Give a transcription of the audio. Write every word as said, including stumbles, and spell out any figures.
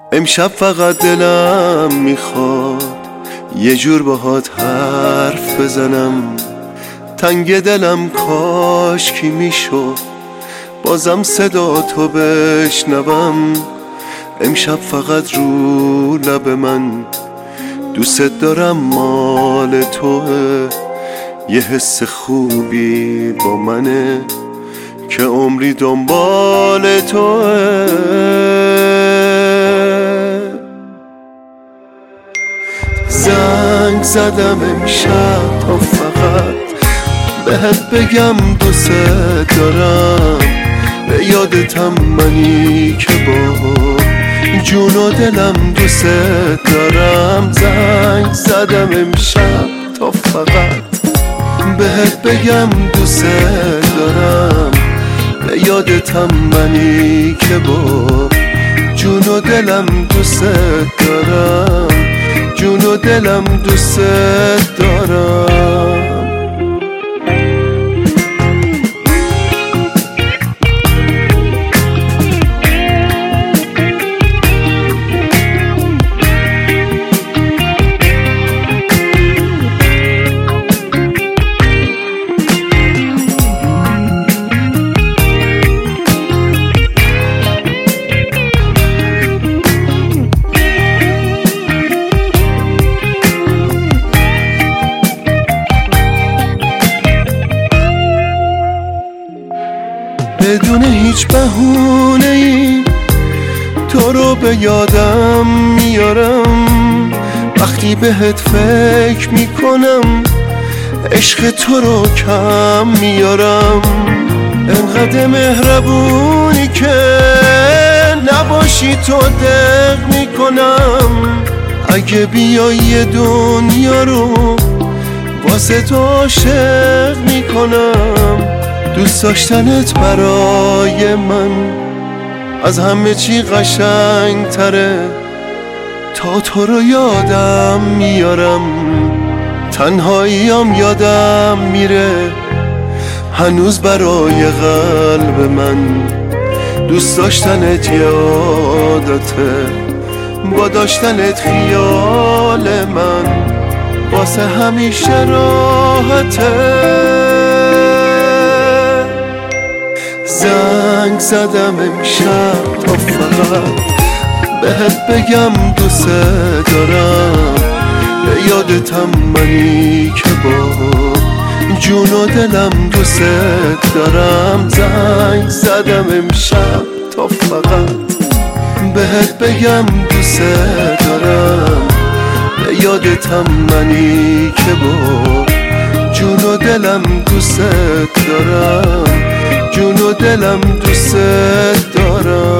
امشب فقط دلم میخواد یه جور باهات حرف بزنم. تنگ دلم کاش کی میشد بازم صدا تو بشنوم. امشب فقط رو لب من دوست دارم مال توه. یه حس خوبی با منه که عمری دنبال توه. زنگ زدم امشب تا فقط بهت بگم دوست دارم. به یادتم منی که با جون و دلم دوست دارم. زنگ زدم امشب تا فقط بهت بگم دوست دارم. به یادتم منی که با جون و دلم دوست دارم. جون و دلم دوست دارم. بدون هیچ بهونه‌ای تو رو به یادم میارم. وقتی بهت فکر میکنم عشق تو رو کم میارم. انقدر مهربونی که نباشی تو دق میکنم. اگه بیایی دنیا رو واسه تو عاشق میکنم. دوست داشتنت برای من از همه چی قشنگ تره. تا تو رو یادم میارم تنهاییم یادم میره. هنوز برای قلب من دوست داشتنت یادته. با داشتنت خیال من واسه همیشه راحته. زنگ زدم امشب تا فقط بهت بگم دوست دارم. به یادتم منی که با جون و دلم دوست دارم. زنگ زدم امشب تا فقط بهت بگم دوست دارم. به یادتم منی که با جون و دلم دوست دارم. جون و دلم دوست دارم.